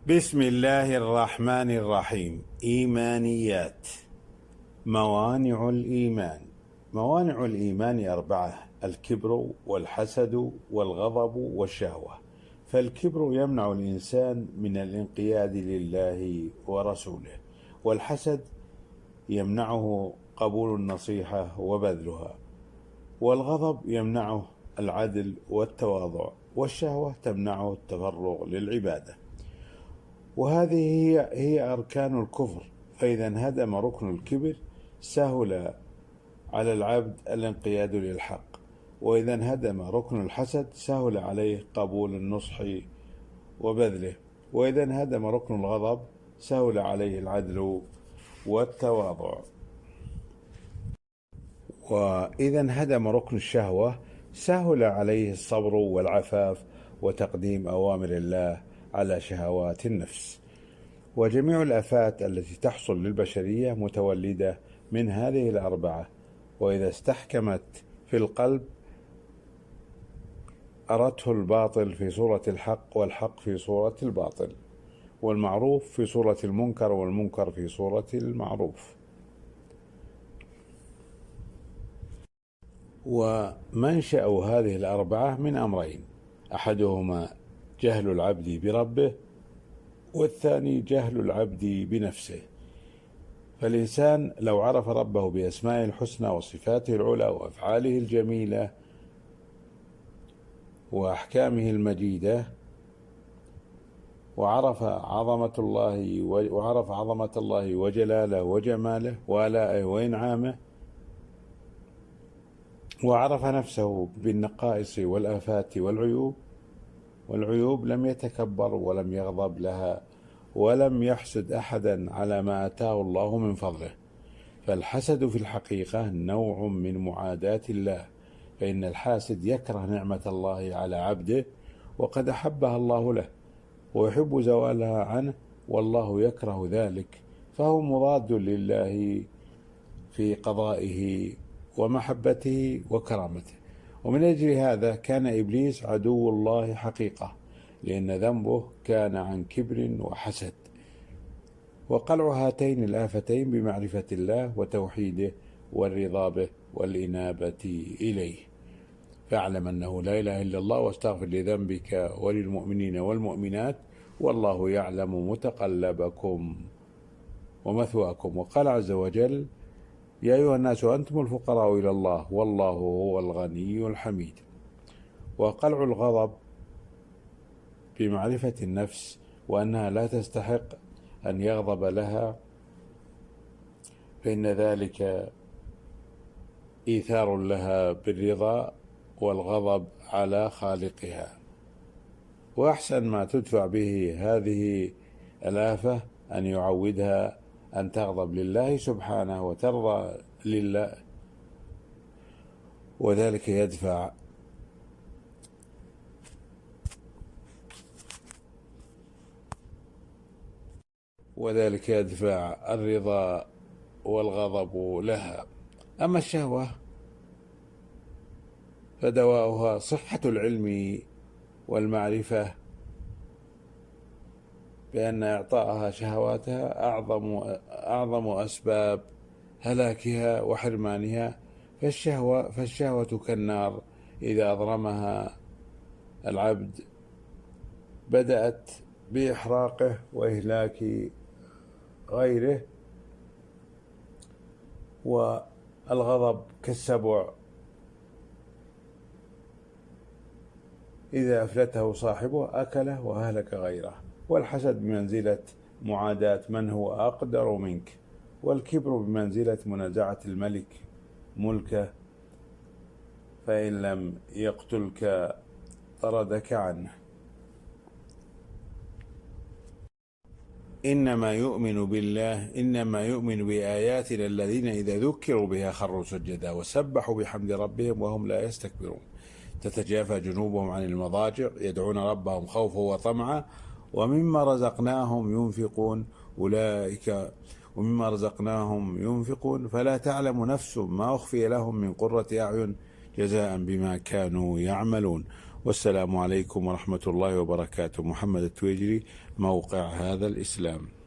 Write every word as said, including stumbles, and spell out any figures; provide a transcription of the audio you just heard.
بسم الله الرحمن الرحيم. إيمانيات. موانع الإيمان. موانع الإيمان أربعة: الكبر والحسد والغضب والشهوة. فالكبر يمنع الإنسان من الانقياد لله ورسوله، والحسد يمنعه قبول النصيحة وبذلها، والغضب يمنعه العدل والتواضع، والشهوة تمنعه التفرغ للعبادة. وهذه هي هي أركان الكفر. فإذا انهدم ركن الكبر سهل على العبد الانقياد للحق، وإذا انهدم ركن الحسد سهل عليه قبول النصح وبذله، وإذا انهدم ركن الغضب سهل عليه العدل والتواضع، وإذا انهدم ركن الشهوة سهل عليه الصبر والعفاف وتقديم أوامر الله على شهوات النفس. وجميع الآفات التي تحصل للبشرية متولدة من هذه الأربعة، وإذا استحكمت في القلب أرته الباطل في صورة الحق، والحق في صورة الباطل، والمعروف في صورة المنكر، والمنكر في صورة المعروف. ومنشأ هذه الأربعة من أمرين: أحدهما جهل العبد بربه، والثاني جهل العبد بنفسه. فالإنسان لو عرف ربه بأسمائه الحسنى وصفاته العلى وأفعاله الجميلة وأحكامه المجيدة، وعرف عظمة الله وعرف عظمة الله وجلاله وجماله وآلائه وإنعامه، وعرف نفسه بالنقائص والآفات والعيوب والعيوب لم يتكبر ولم يغضب لها ولم يحسد أحدا على ما آتاه الله من فضله. فالحسد في الحقيقة نوع من معاداة الله، فإن الحاسد يكره نعمة الله على عبده وقد أحبها الله له، ويحب زوالها عنه والله يكره ذلك، فهو مضاد لله في قضائه ومحبته وكرامته. ومن أجل هذا كان إبليس عدو الله حقيقة، لأن ذنبه كان عن كبر وحسد. وقلع هاتين الآفتين بمعرفة الله وتوحيده والرضا به والإنابة إليه. فاعلم أنه لا إله إلا الله، واستغفر لذنبك وللمؤمنين والمؤمنات، والله يعلم متقلبكم ومثواكم. وقال عز وجل: يا أيها الناس أنتم الفقراء إلى الله والله هو الغني الحميد. وقلع الغضب بمعرفة النفس وأنها لا تستحق أن يغضب لها، فإن ذلك إيثار لها بالرضا والغضب على خالقها. وأحسن ما تدفع به هذه الآفة أن يعودها أن تغضب لله سبحانه وترضى لله، وذلك يدفع وذلك يدفع الرضا والغضب لها. أما الشهوة فدواؤها صحة العلم والمعرفة بأن إعطاءها شهواتها أعظم أعظم أسباب هلاكها وحرمانها. فالشهوة فالشهوة كالنار، إذا أضرمها العبد بدأت بإحراقه وإهلاك غيره. والغضب كالسبع، إذا أفلته صاحبه أكله وأهلك غيره. والحسد بمنزلة معاداة من هو أقدر منك، والكبر بمنزلة منازعة الملك ملكه، فإن لم يقتلك طردك عنه. إنما يؤمن بالله إنما يؤمن بآياتنا الذين إذا ذكروا بها خروا سجدا وسبحوا بحمد ربهم وهم لا يستكبرون. تتجافى جنوبهم عن المضاجع يدعون ربهم خوفا وطمعا ومما رزقناهم ينفقون أولئك ومما رزقناهم ينفقون فلا تعلم نفس ما أخفي لهم من قرة أعين جزاء بما كانوا يعملون. والسلام عليكم ورحمة الله وبركاته. محمد التويجري، موقع هذا الإسلام.